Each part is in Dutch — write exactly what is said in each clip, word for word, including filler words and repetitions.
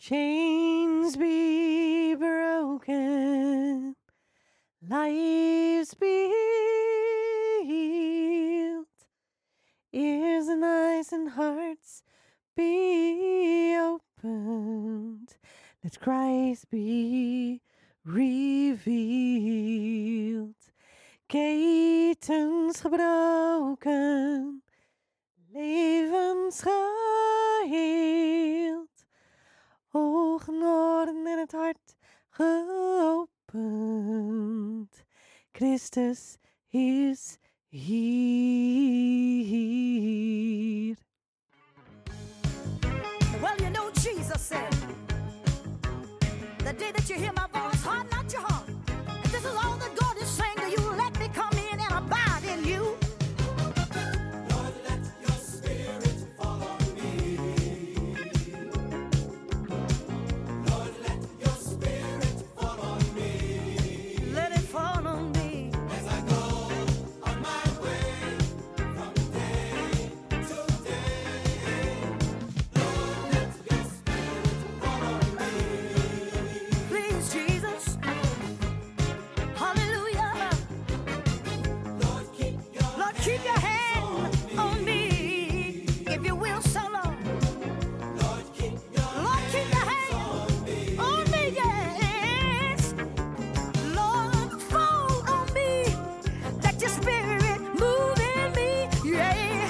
Chains be broken, lives be healed, ears and eyes and hearts be opened. Let Christ be revealed. Ketens gebroken, levens geheeld. Ogen, oren en het hart geopend. Christus is hier. Well, you know Jesus said, the day that you hear my voice, harden not your heart. And this is all that God is saying to you. Let me come in and abide in you. Lord, let your spirit fall on me. Lord, let your spirit fall on me. Let it fall on me. As I go on my way from day to day. Lord, let your spirit fall on me. Please, Jesus. Hallelujah. Lord, keep your Lord, keep your hand on me. If you will, so long. Lord, keep your Lord, keep your hand on me, yes. Lord, fall on me. Let your spirit move in me, yeah.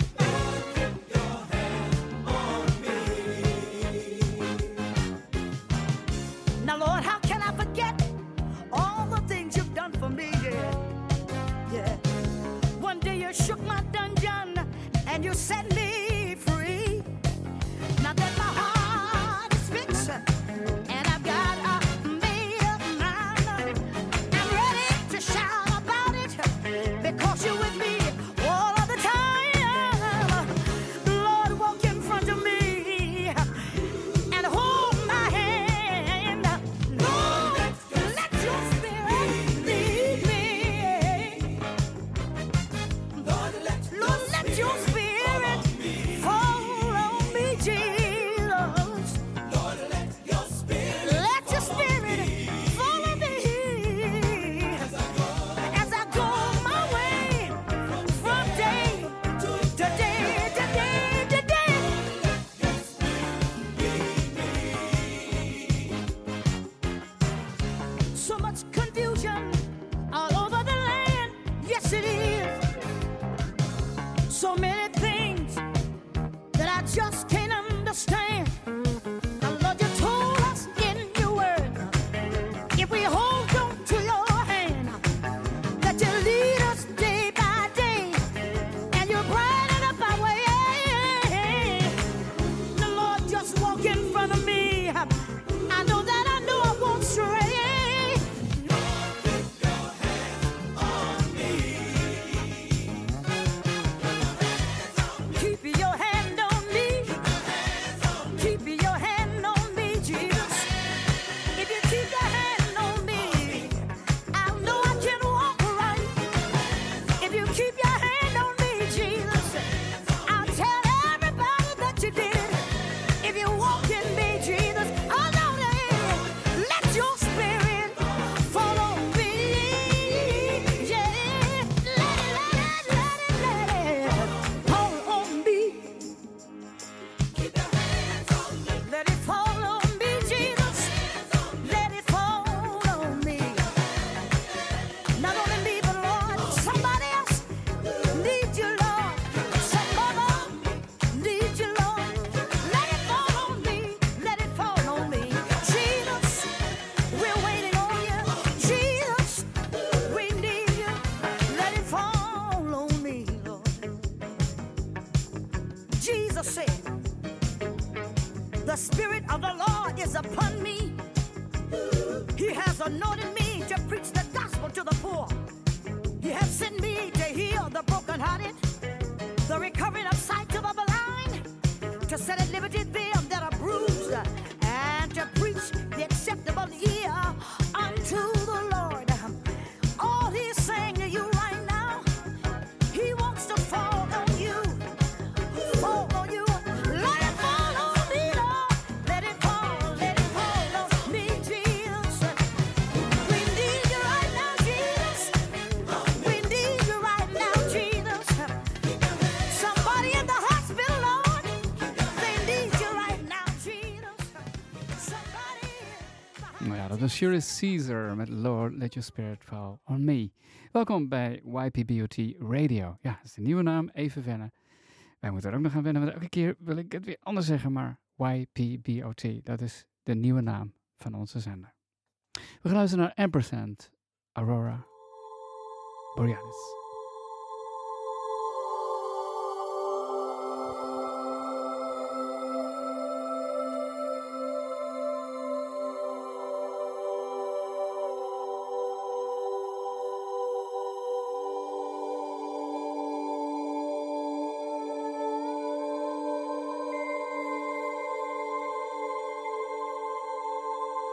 Now, Lord, how can I forget all the things you've done for me, yeah. Yeah. One day you shook my dungeon and you set me free. Now that my heart is fixed and I've got a made up mind, I'm ready to shout about it because you're with me all of the time. Lord, walk in front of me and hold my hand. Lord, let your spirit lead me. Lord, let Lord, let your spirit fall on me, Jesus. Lord, let your spirit Let your spirit fall on me as I go my way from day to day, to day, to day. So much confusion all over the land. Yes, it is. So many things that I just can't understand. Now, Lord, you told us in your word, if we hold on to your hand, that you lead us day by day, and you brighten up our way. The Lord, just walk in front of me. I know that I know I won't stray. Keep your hand on me. Keep your hand on me, Jesus. If you keep your hand on me, I'll know I can walk right. If you keep your hand on me, Jesus, I'll tell everybody that you did it. If you walk in me, Jesus, I'll know that. Let your spirit fall on me. Yeah, let it, let it, let it, let it fall on me. Let it fall on me, Jesus. Let it fall on me. Not only me, but Lord, somebody else needs you, Lord. Some mother needs you, Lord. Let it fall on me. Let it fall on me. Jesus, we're waiting on you. Jesus, we need you. Let it fall on me, Lord. Jesus said, the Spirit of the Lord is upon me. He has anointed me to preach the gospel to the poor. He has sent me to heal the brokenhearted, the recovering of sight to the blind, to set at liberty them that are bruised, and to preach the acceptable year unto the Lord. All he's saying to you right now, he wants to fall on you. Fall on you. Let it fall on me, Lord. Let it fall Nou ja, dat is Julius Caesar met Lord Let Your Spirit Fall on Me. Welkom bij Y P B O T Radio. Ja, dat is de nieuwe naam, even wennen. Wij moeten er ook nog gaan wennen, want elke keer wil ik het weer anders zeggen, maar Y P B O T, dat is de nieuwe naam van onze zender. We gaan luisteren naar Ampersand, Aurora Borealis.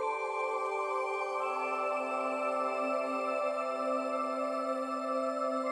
Thank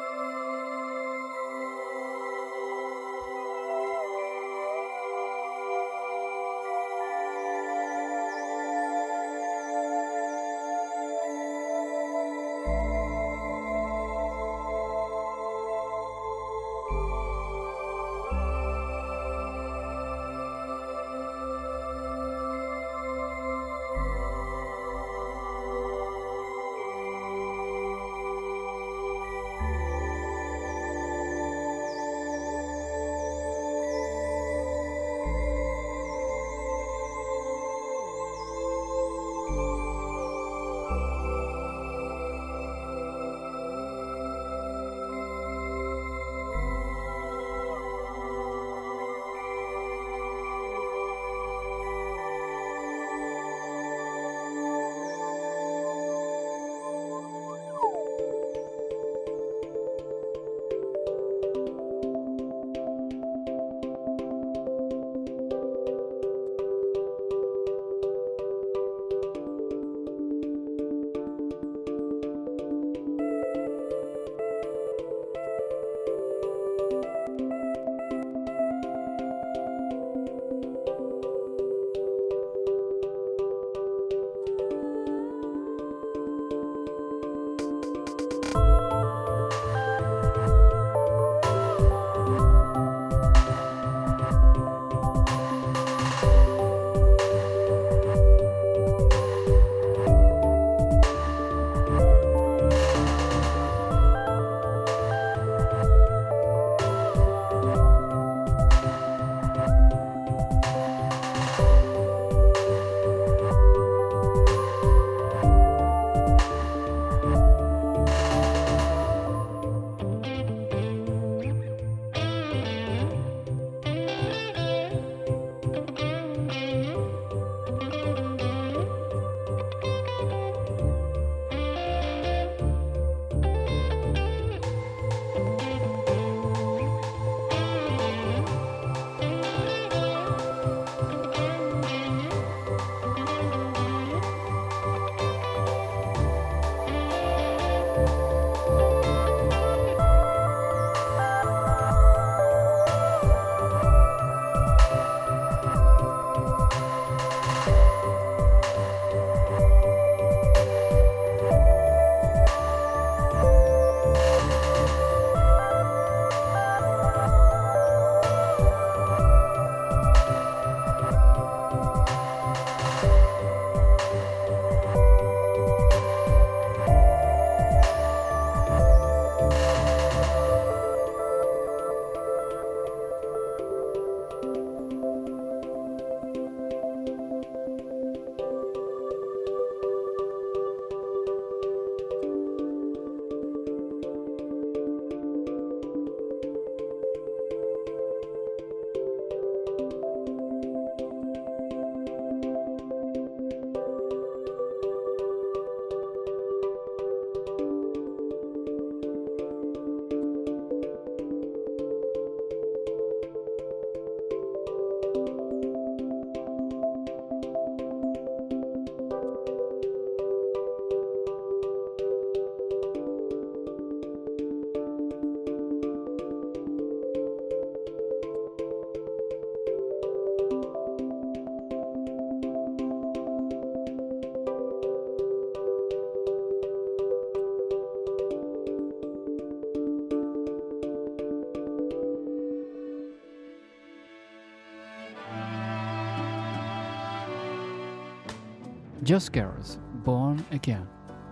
Just Garrett, Born Again.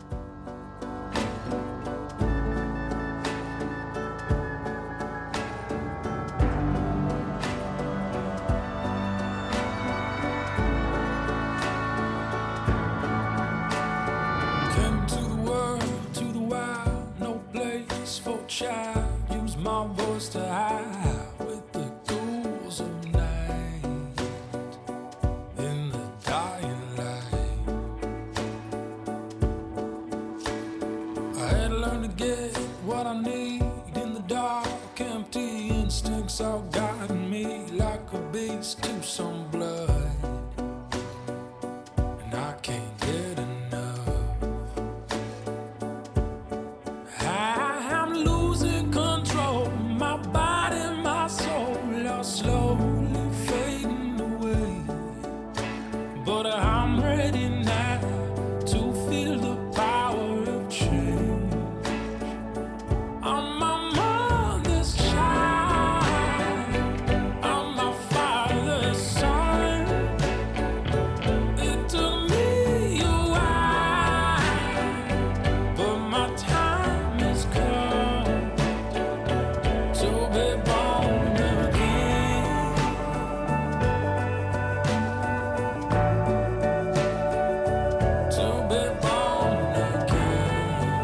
Came to the world, to the wild, no place for a child. Use my voice to hide with the ghouls of night in the dying light. I had to learn to get what I need in the dark, empty instincts all guiding me like a beast to some blood, and I can't get enough. I'm losing control, my body, my soul are slowly fading away. But I'm ready now to feel the power of change. I'm my mother's child, I'm my father's son. It took me a while, but my time has come to be born again. To be born again.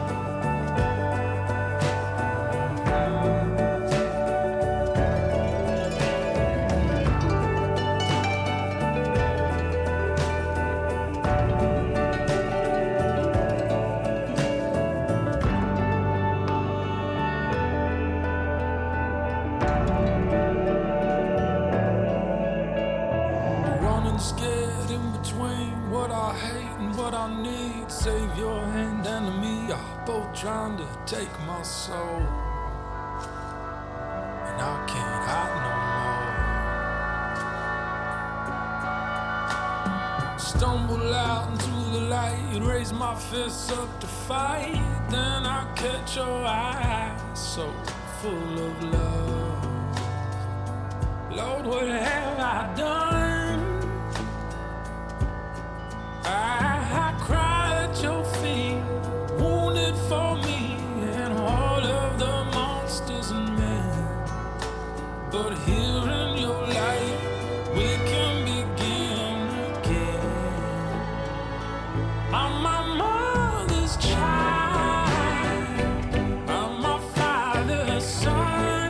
Running scared in between what I hate and what I need. Savior and enemy are both trying to take my soul, and I can't hide no more. Stumble out into the light, raise my fists up to fight. Then I catch your eyes so full of love. Lord, what have I done? I, I cry at your feet, wounded for me and all of the monsters and men. But here in your light, we can begin again. I'm my mother's child, I'm my father's son.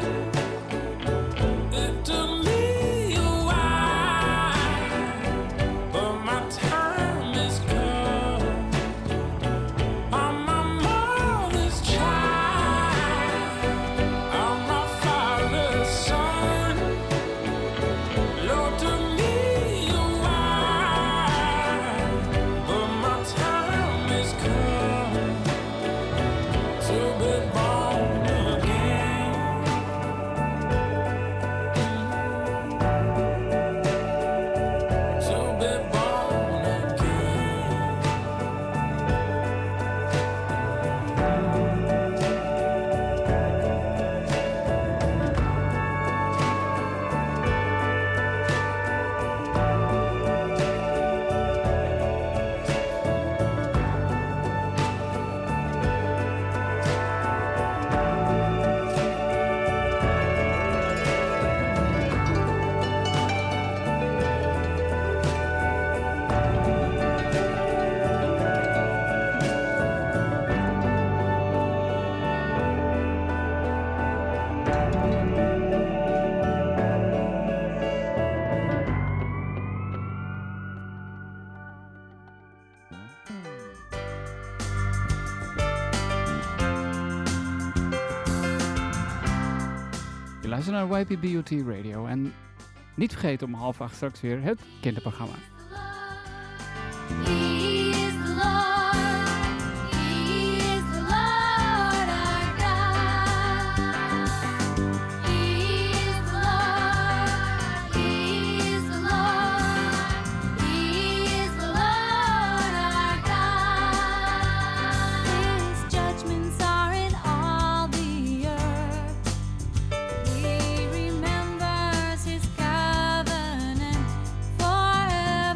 It took me a while, but my time has come. I'm my mother's child, I'm my father's son. Lord, took me a while, but my time has come to be born again. To be born again. Je luistert naar Y P B U T Radio en niet vergeten om half acht straks weer het kinderprogramma. He is the Lord, He is the Lord our God. He is the Lord, He is the Lord, He is the Lord our God. His judgments are in all the earth. He remembers His covenant forever.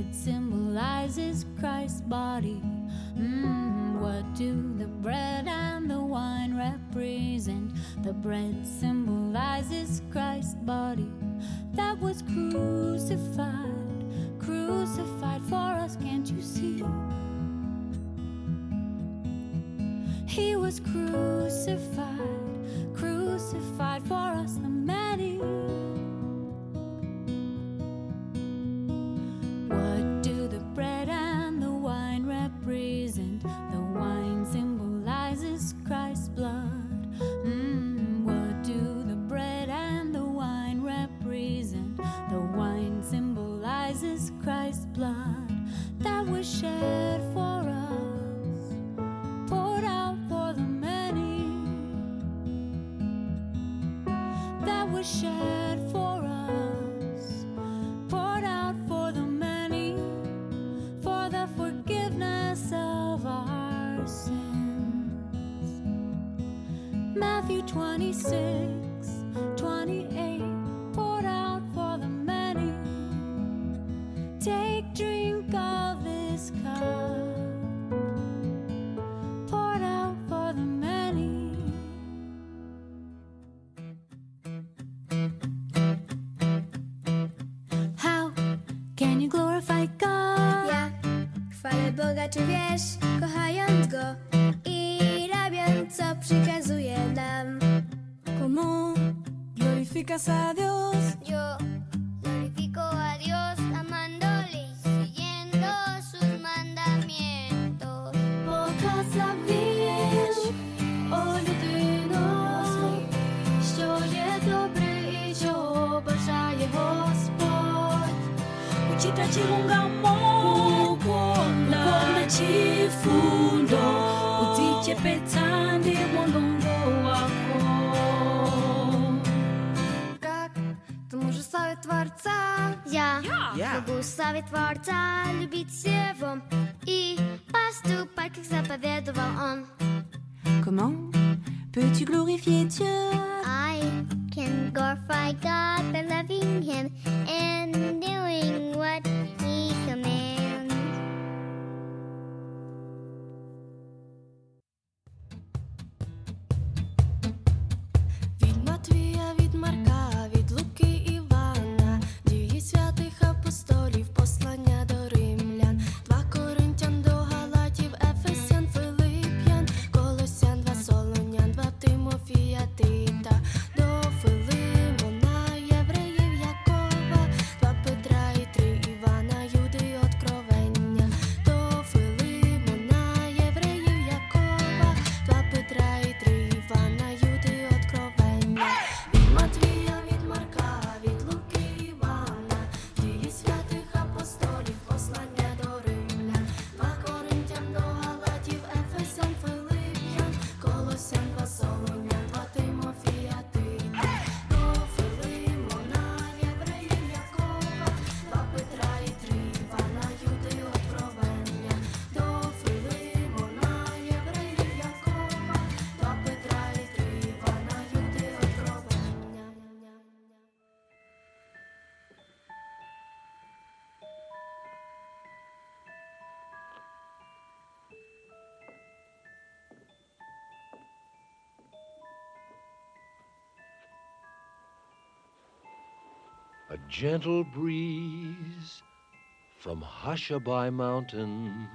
bread symbolizes Christ's body. Mm, what do the bread and the wine represent? The bread symbolizes Christ's body that was crucified, crucified for us, can't you see? He was crucified, crucified for us, the many. What do the bread and the wine represent? The wine symbolizes Christ's blood. Mm, what do the bread and the wine represent? The wine symbolizes Christ's blood that was shed for us, poured out for the many, that was shed for us, poured out for the many, for the forgiveness of our sins. Matthew twenty-six, twenty-eight, poured out for the many. Take, drink of this cup, poured out for the many. How can you glorify God? Ja chwalę Boga, czy wiesz, kochając Go i robiąc, co przykazuje nam. Comment glorificas a Dios? Yo glorifico a Dios amándole y siguiendo sus mandamientos. Błogosławisz, o людино, що є добрий і що бажає Господь. Kuchita chilungamo, kuona chifundo, uzichepetsa ndi mulungu wako. Как ты можешь славить Творца? Я могу славить Творца, любить Его и поступать, как заповедовал Он. Comment peux-tu glorifier Dieu? I can glorify God by loving Him and doing what He commands. Від Матвія, від Марка, від Луки, Івана, дії святих апостолів, послання до римлян, два Коринтян до Галатів, Ефесян, Филип'ян, Колосян, два Солонян, два Тимофія, Тита, до Филимона, євреїв, Якова, два Петра і три Івана, Юди, Откровення, до Филимона, євреїв, Якова, два Петра і три Івана, Юди, Откровення. Від Матвія, від Марка, від Луки, Івана, дії святих апостолів, послання до римлян, два Коринтян до Галатів, Ефесян, Филип'ян, Колосян, два Солонян, два Тимофія, Тита, до Филимона, євреїв, Якова, два Петра і три Івана, Юди, Откровення, до Филимона, євреїв, Якова, два Петра і три Івана, Юди, Откровення. A gentle breeze from Hushabye Mountain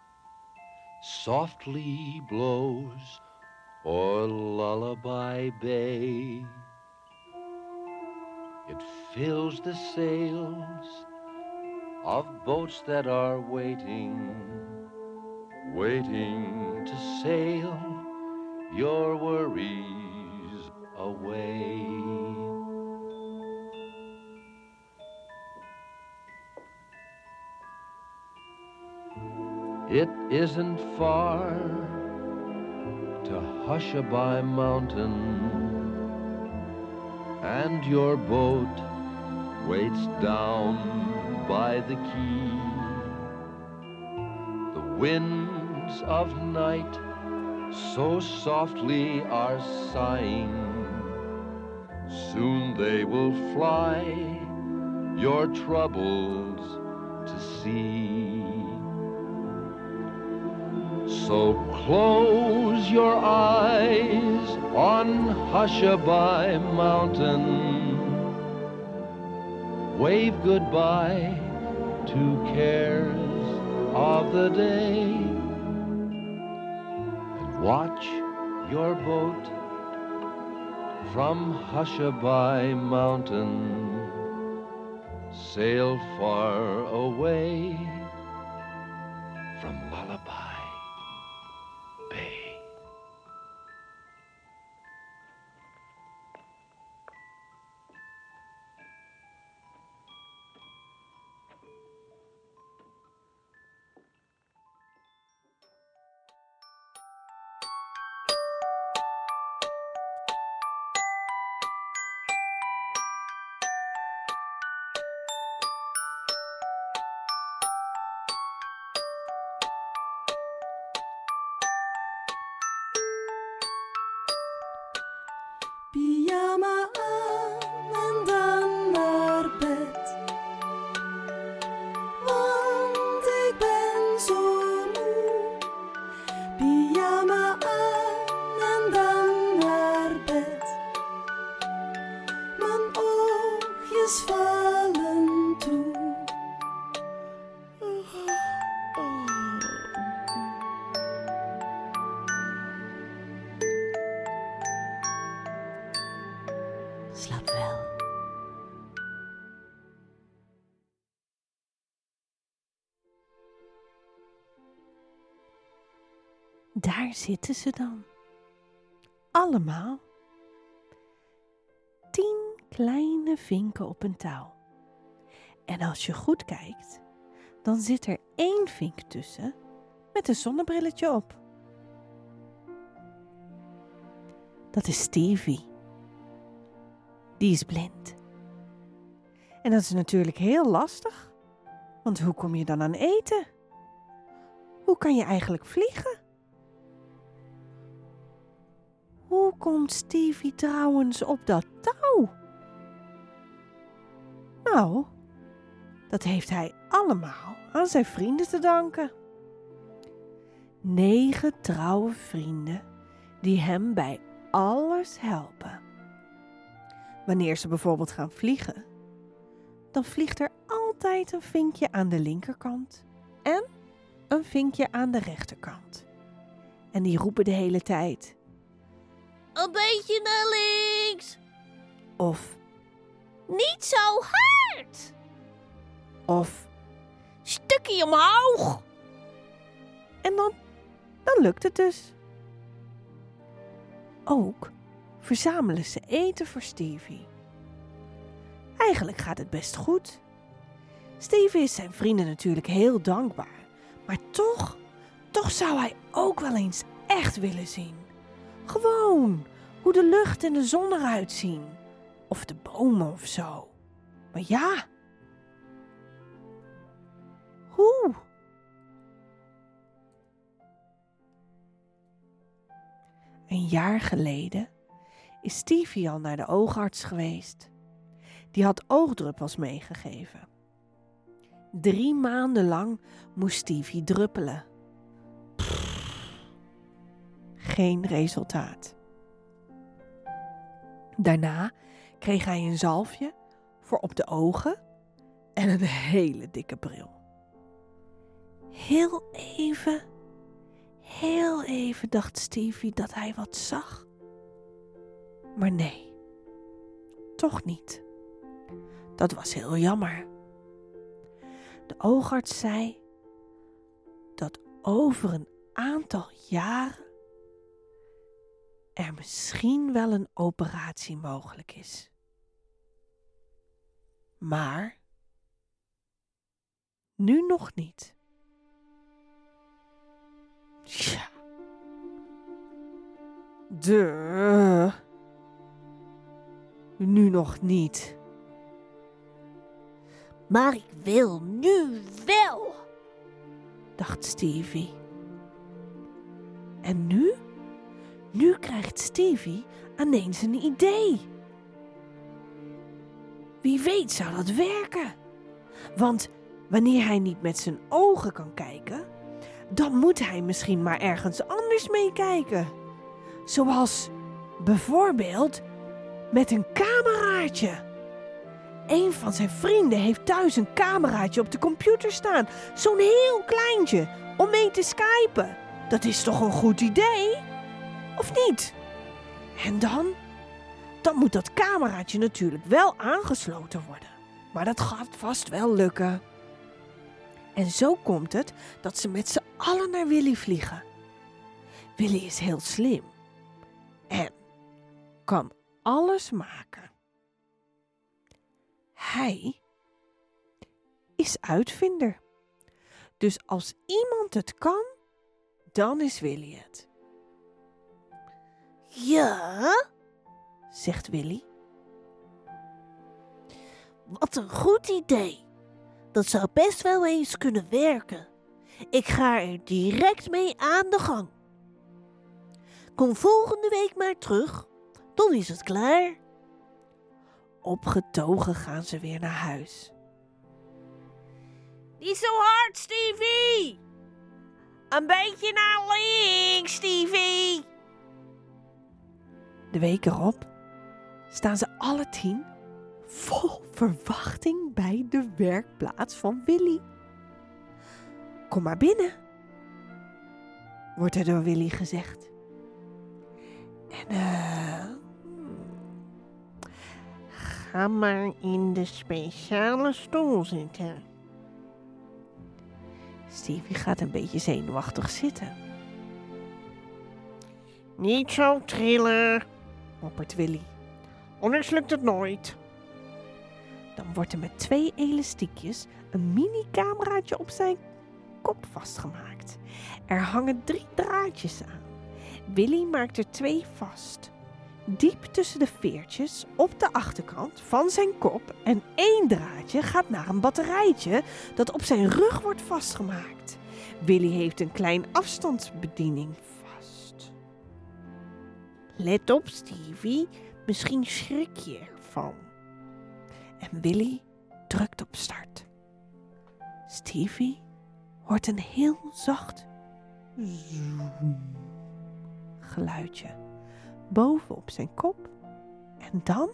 softly blows o'er Lullaby Bay. It fills the sails of boats that are waiting, waiting to sail your worries away. It isn't far to Hushabye Mountain, and your boat waits down by the quay. The winds of night so softly are sighing, soon they will fly your troubles to see. So close your eyes on Hushabye Mountain. Wave goodbye to cares of the day. And watch your boat from Hushabye Mountain sail far away from Lullaby Bay. Pyjama aan en dan naar bed. Want ik ben zo moe. Pyjama aan en dan naar bed. Mijn oogjes vallen toe. Slaap wel. Daar zitten ze dan. Allemaal. Tien kleine vinken op een touw. En als je goed kijkt, dan zit er één vink tussen met een zonnebrilletje op. Dat is Stevie. Die is blind. En dat is natuurlijk heel lastig. Want hoe kom je dan aan eten? Hoe kan je eigenlijk vliegen? Hoe komt Stevie trouwens op dat touw? Nou, dat heeft hij allemaal aan zijn vrienden te danken. Negen trouwe vrienden die hem bij alles helpen. Wanneer ze bijvoorbeeld gaan vliegen, dan vliegt er altijd een vinkje aan de linkerkant en een vinkje aan de rechterkant. En die roepen de hele tijd: een beetje naar links. Of niet zo hard. Of stukje omhoog. En dan, dan lukt het dus. Ook verzamelen ze eten voor Stevie. Eigenlijk gaat het best goed. Stevie is zijn vrienden natuurlijk heel dankbaar. Maar toch, toch zou hij ook wel eens echt willen zien. Gewoon hoe de lucht en de zon eruit zien. Of de bomen of zo. Maar ja. Hoe? Een jaar geleden is Stevie al naar de oogarts geweest. Die had oogdruppels meegegeven. Drie maanden lang moest Stevie druppelen. Pff, geen resultaat. Daarna kreeg hij een zalfje voor op de ogen en een hele dikke bril. Heel even, heel even dacht Stevie dat hij wat zag. Maar nee, toch niet. Dat was heel jammer. De oogarts zei dat over een aantal jaren er misschien wel een operatie mogelijk is. Maar nu nog niet. Tja. De. Nu nog niet. Maar ik wil nu wel, dacht Stevie. En nu? Nu krijgt Stevie ineens een idee. Wie weet zou dat werken. Want Wanneer hij niet met zijn ogen kan kijken, dan moet hij misschien maar ergens anders mee kijken. Zoals bijvoorbeeld met een cameraatje. Een van zijn vrienden heeft thuis een cameraatje op de computer staan. Zo'n heel kleintje, om mee te skypen. Dat is toch een goed idee? Of niet? En dan? Dan moet dat cameraatje natuurlijk wel aangesloten worden. Maar dat gaat vast wel lukken. En zo komt het dat ze met z'n allen naar Willy vliegen. Willy is heel slim. En kan alles maken. Hij is uitvinder. Dus als iemand het kan, dan is Willy het. Ja, Zegt Willy. wat een goed idee. Dat zou best wel eens kunnen werken. Ik ga er direct mee aan de gang. Kom volgende week maar terug. Dan is het klaar. Opgetogen gaan ze weer naar huis. Niet zo hard, Stevie! Een beetje naar links, Stevie! De week erop staan ze alle tien vol verwachting bij de werkplaats van Willy. Kom maar binnen, wordt er door Willy gezegd. En eh... Ga maar in de speciale stoel zitten. Stevie gaat een beetje zenuwachtig zitten. Niet zo trillen, Moppert Willy. anders lukt het nooit. Dan wordt er met twee elastiekjes een mini-cameraatje op zijn kop vastgemaakt. Er hangen drie draadjes aan. Willy maakt er twee vast. Diep tussen de veertjes op de achterkant van zijn kop en één draadje gaat naar een batterijtje dat op zijn rug wordt vastgemaakt. Willy heeft een klein afstandsbediening vast. Let op, Stevie. Misschien schrik je ervan. En Willy drukt op start. Stevie hoort een heel zacht zoem geluidje boven op zijn kop. En dan,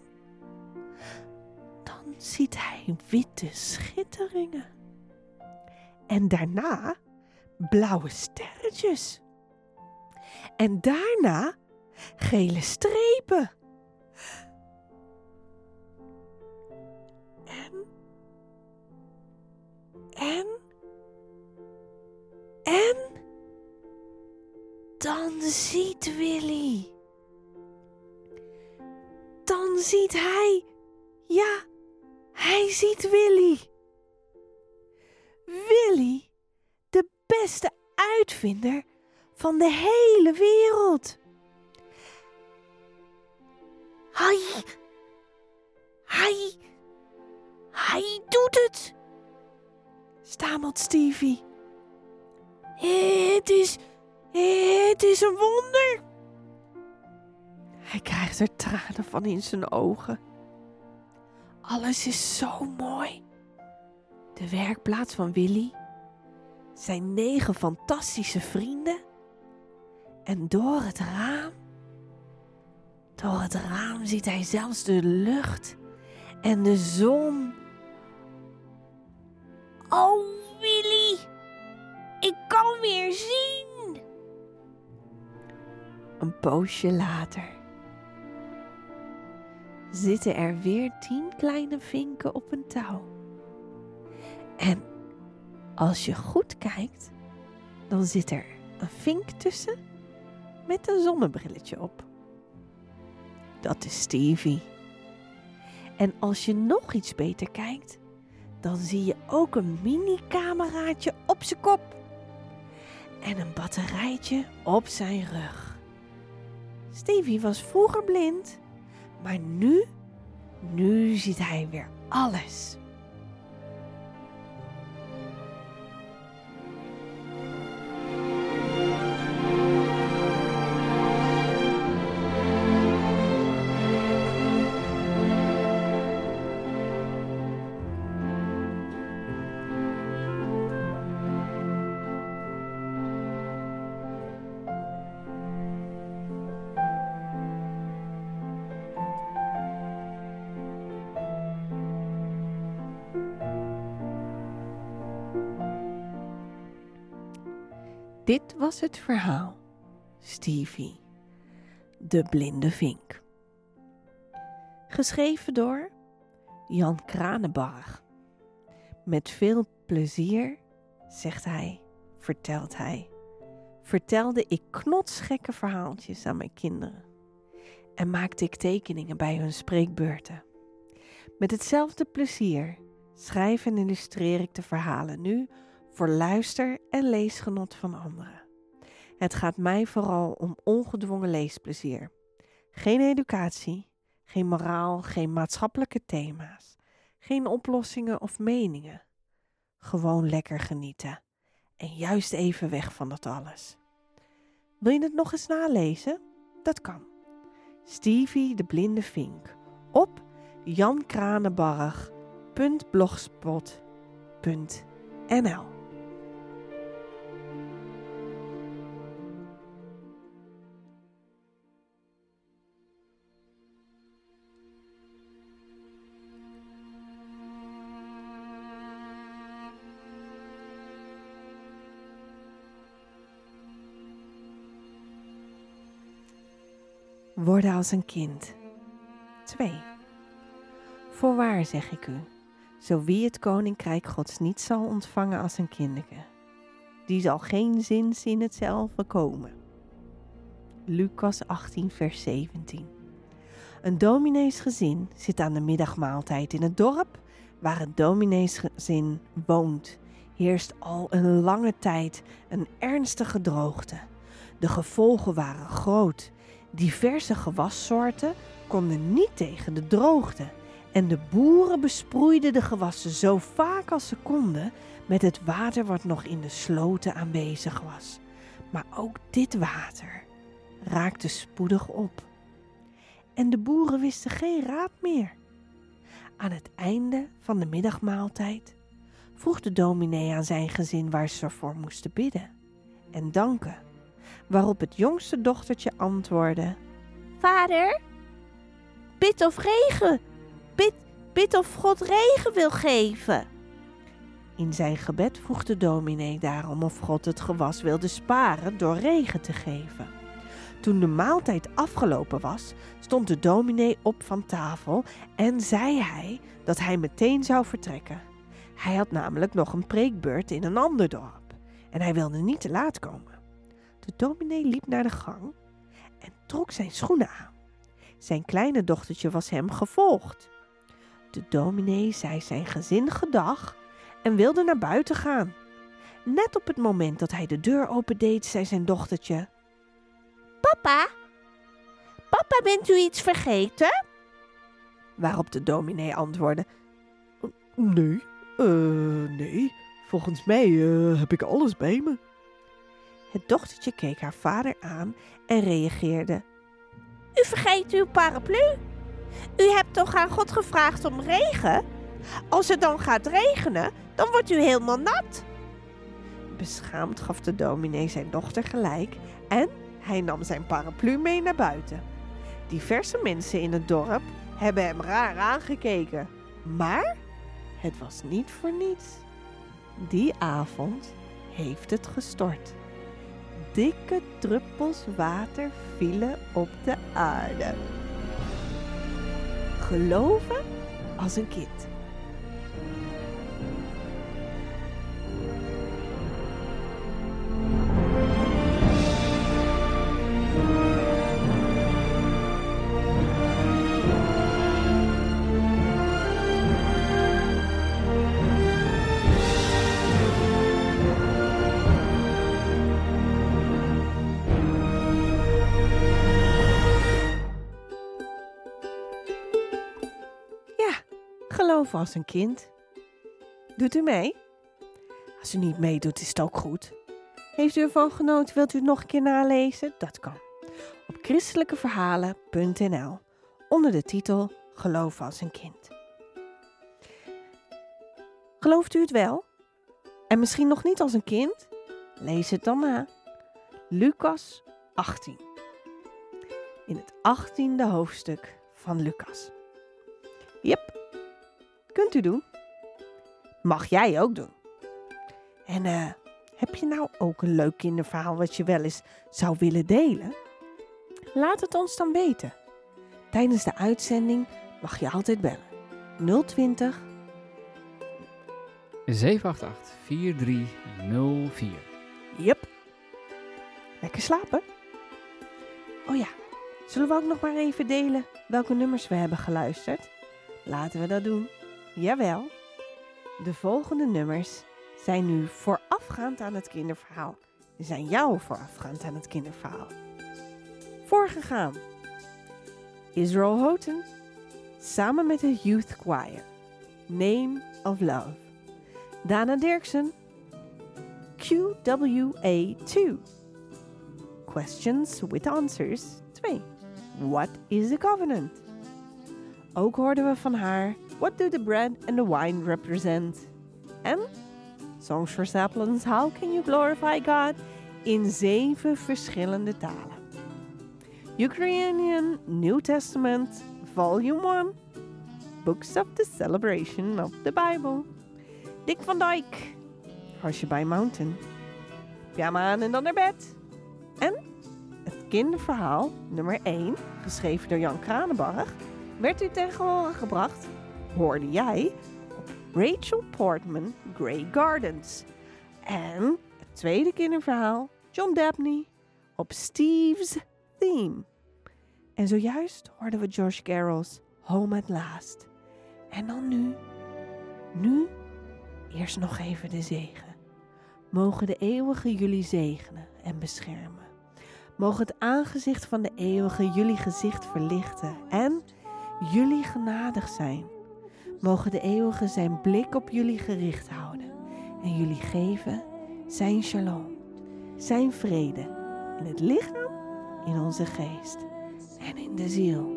dan ziet hij witte schitteringen. En daarna blauwe sterretjes. En daarna gele strepen. En, en, en, dan ziet Willy. Dan ziet hij, ja, hij ziet Willy. Willy, de beste uitvinder van de hele wereld. Hij, hij, hij doet het. Stamelt Stevie. Het is, het is een wonder. Hij krijgt er tranen van in zijn ogen. Alles is zo mooi. De werkplaats van Willy, zijn negen fantastische vrienden en door het raam, door het raam ziet hij zelfs de lucht en de zon. Oh, Willy, ik kan weer zien. Een poosje later zitten er weer tien kleine vinken op een touw. En als je goed kijkt, dan zit er een vink tussen met een zonnebrilletje op. Dat is Stevie. En als je nog iets beter kijkt, dan zie je ook een mini-cameraatje op zijn kop. En een batterijtje op zijn rug. Stevie was vroeger blind, maar nu, nu ziet hij weer alles. Dit was het verhaal. Stevie, de blinde vink. Geschreven door Jan Kranenbarg. Met veel plezier, zegt hij, vertelt hij, vertelde ik knotsgekke verhaaltjes aan mijn kinderen. En maakte ik tekeningen bij hun spreekbeurten. Met hetzelfde plezier schrijf en illustreer ik de verhalen nu voor luister- en leesgenot van anderen. Het gaat mij vooral om ongedwongen leesplezier. Geen educatie, geen moraal, geen maatschappelijke thema's, geen oplossingen of meningen. Gewoon lekker genieten en juist even weg van dat alles. Wil je het nog eens nalezen? Dat kan. Stevie de blinde vink op jankranenbarg punt blogspot punt n l. Worden als een kind. twee. Voorwaar zeg ik u, zo wie het koninkrijk Gods niet zal ontvangen als een kindeke, die zal geen zins in hetzelfde komen. Lucas achttien vers zeventien. Een domineesgezin zit aan de middagmaaltijd in het dorp waar het domineesgezin woont. Heerst al een lange tijd een ernstige droogte. De gevolgen waren groot. Diverse gewassoorten konden niet tegen de droogte en de boeren besproeiden de gewassen zo vaak als ze konden met het water wat nog in de sloten aanwezig was. Maar ook dit water raakte spoedig op. En de boeren wisten geen raad meer. Aan het einde van de middagmaaltijd vroeg de dominee aan zijn gezin waar ze voor moesten bidden en danken. Waarop het jongste dochtertje antwoordde: Vader, bid of regen, bid, bid of God regen wil geven. In zijn gebed vroeg de dominee daarom of God het gewas wilde sparen door regen te geven. Toen de maaltijd afgelopen was, stond de dominee op van tafel en zei hij dat hij meteen zou vertrekken. Hij had namelijk nog een preekbeurt in een ander dorp en hij wilde niet te laat komen. De dominee liep naar de gang en trok zijn schoenen aan. Zijn kleine dochtertje was hem gevolgd. De dominee zei zijn gezin gedag en wilde naar buiten gaan. Net op het moment dat hij de deur opendeed, zei zijn dochtertje: Papa, papa, bent u iets vergeten? Waarop de dominee antwoordde: Nee, uh, nee, volgens mij uh, heb ik alles bij me. Het dochtertje keek haar vader aan en reageerde: U vergeet uw paraplu. U hebt toch aan God gevraagd om regen? Als het dan gaat regenen, dan wordt u helemaal nat. Beschaamd gaf de dominee zijn dochter gelijk en hij nam zijn paraplu mee naar buiten. Diverse mensen in het dorp hebben hem raar aangekeken. Maar het was niet voor niets. Die avond heeft het gestort. Dikke druppels water vielen op de aarde. Geloven als een kind. Geloven als een kind. Doet u mee? Als u niet meedoet, is het ook goed. Heeft u ervan genoten? Wilt u het nog een keer nalezen? Dat kan. Op christelijkeverhalen punt n l onder de titel Geloven als een kind. Gelooft u het wel? En misschien nog niet als een kind? Lees het dan na. Lucas achttien. In het achttiende hoofdstuk van Lucas. Yep. Kunt u doen. Mag jij ook doen. En uh, Heb je nou ook een leuk kinderverhaal wat je wel eens zou willen delen? Laat het ons dan weten. Tijdens de uitzending mag je altijd bellen. nul twintig zeven acht acht vier drie nul vier. Yep. Lekker slapen? Oh ja, zullen we ook nog maar even delen welke nummers we hebben geluisterd? Laten we dat doen. Jawel. De volgende nummers zijn nu voorafgaand aan het kinderverhaal. Die zijn jou voorafgaand aan het kinderverhaal. Voorgegaan. Israel Houghton samen met de Youth Choir. Name of Love. Dana Dirksen. Q W A twee. Questions with Answers twee. What is a covenant? Ook hoorden we van haar What do the bread and the wine represent? En Songs for Saplings, How can you glorify God? In zeven verschillende talen. Ukrainian New Testament, Volume one. Books of the Celebration of the Bible. Dick van Dijk, Hushabye Mountain. Pyjama aan en dan naar bed. En het kinderverhaal nummer één, geschreven door Jan Kranenbarg, werd u tegen horen gebracht, hoorde jij, op Rachel Portman Grey Gardens. En het tweede kinderverhaal, John Dabney, op Steve's Theme. En zojuist hoorden we Josh Carroll's Home at Last. En dan nu, nu, eerst nog even de zegen. Mogen de eeuwige jullie zegenen en beschermen. Mogen het aangezicht van de eeuwige jullie gezicht verlichten en jullie genadig zijn. Mogen de eeuwige zijn blik op jullie gericht houden en jullie geven zijn shalom, zijn vrede in het lichaam, in onze geest en in de ziel.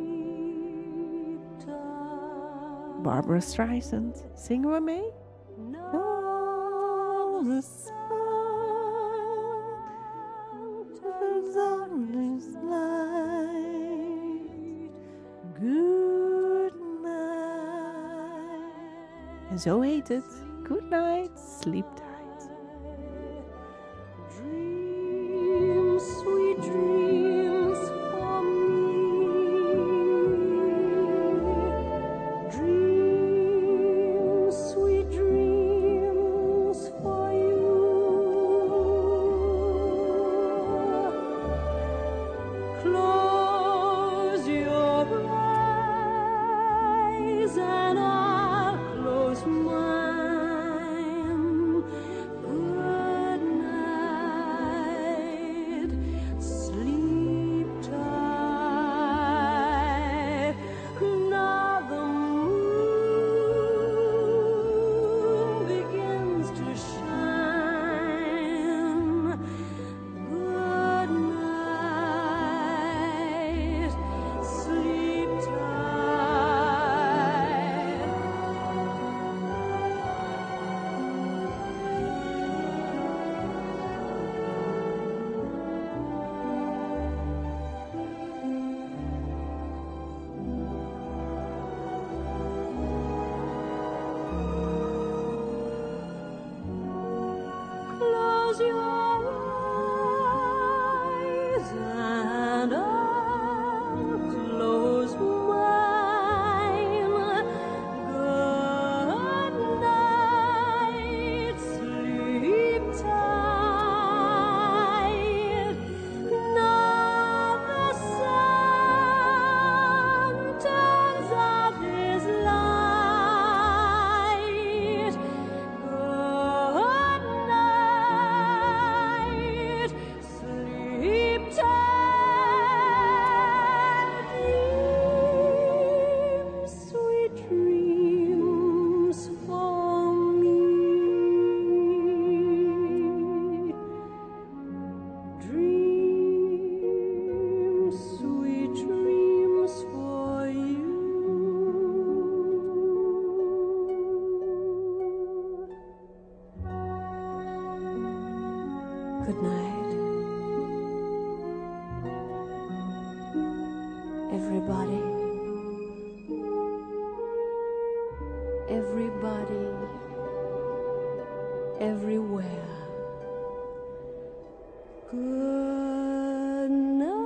Barbara Streisand, zingen we mee? No, the sun turns on this light. Good night. En zo heet het. Good night, sleep tight. Dreams, sweet dreams for me. Dreams, sweet dreams for you. Close your eyes and I'll close mine. Good night, sleep tight. Now the moon begins to shine. Good night, sleep tight. Close your eyes and I'll close mine. Good night, sleep tight. Now the sun turns out his light. Good night, sleep tight. Dream sweet dreams for me. Dream sweet dreams for you. Good night, everybody. Everybody, everywhere. Good night.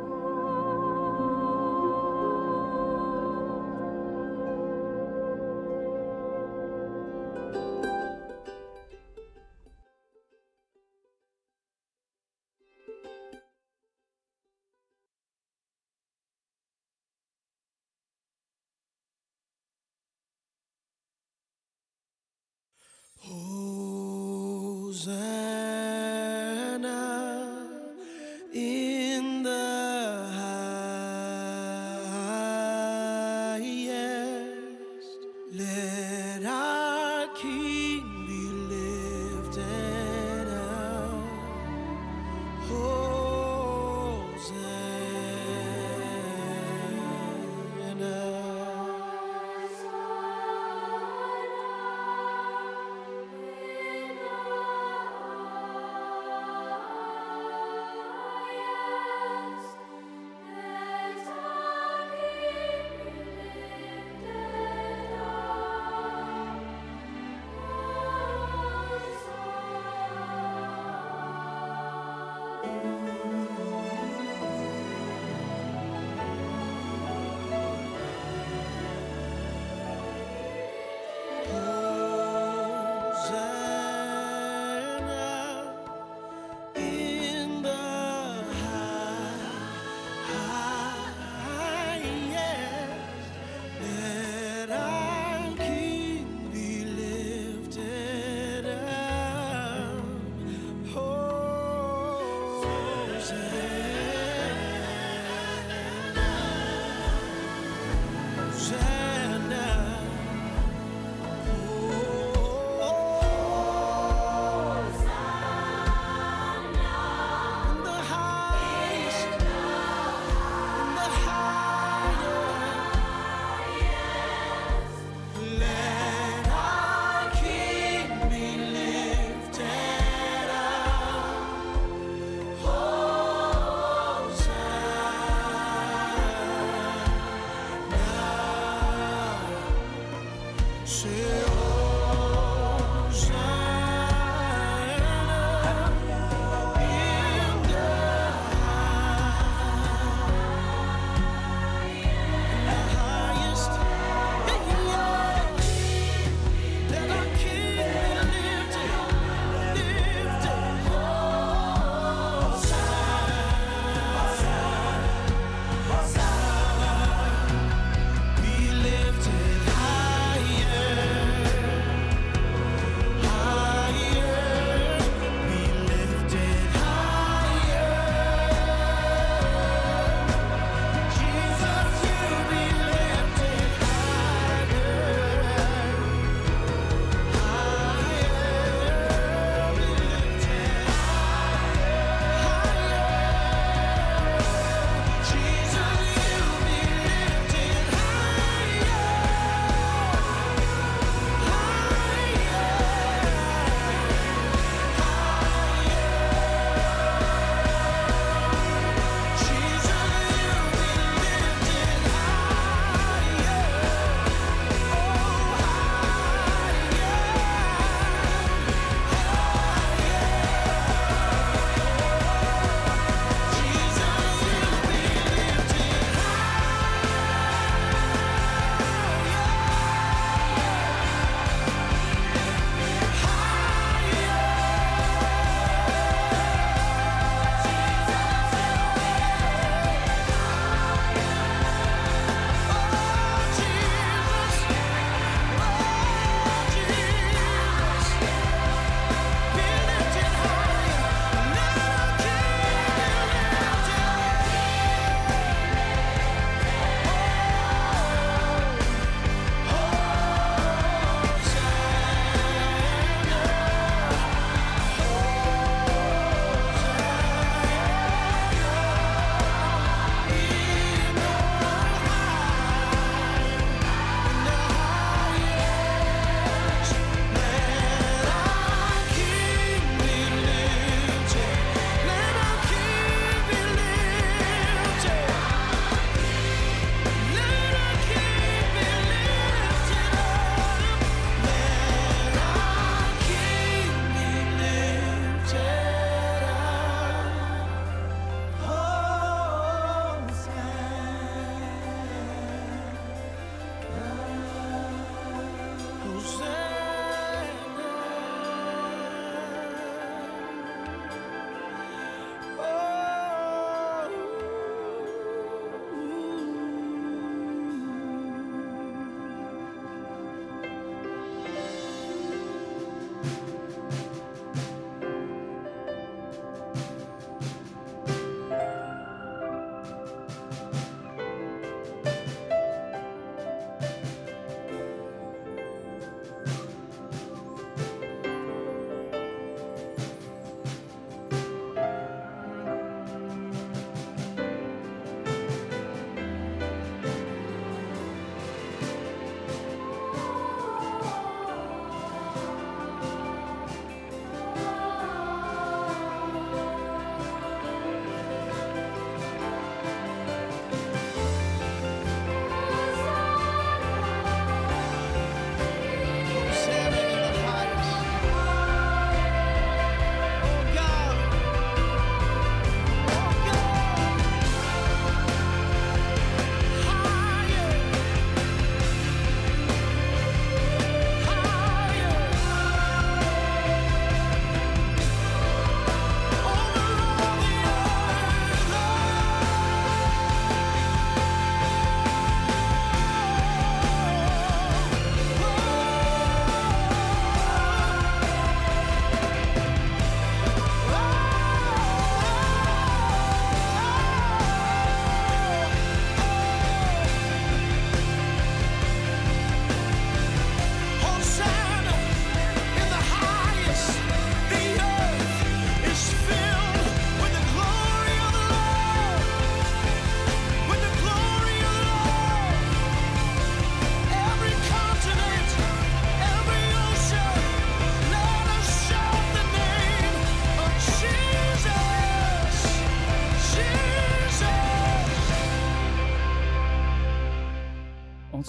Hosanna in the highest. Let our King be lifted up. Hosanna.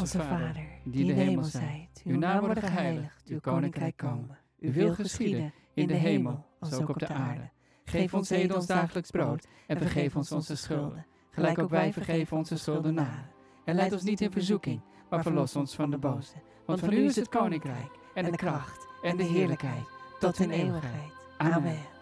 Onze Vader, die in de hemel zijt, uw naam worden geheiligd, uw koninkrijk komen. Uw wil geschieden, in de hemel, als ook op de aarde. Geef ons heden ons dagelijks brood, en vergeef ons onze schulden, gelijk ook wij vergeven onze schuldenaren. En leid ons niet in verzoeking, maar verlos ons van de boze. Want van u is het koninkrijk, en de kracht, en de heerlijkheid, tot in eeuwigheid. Amen.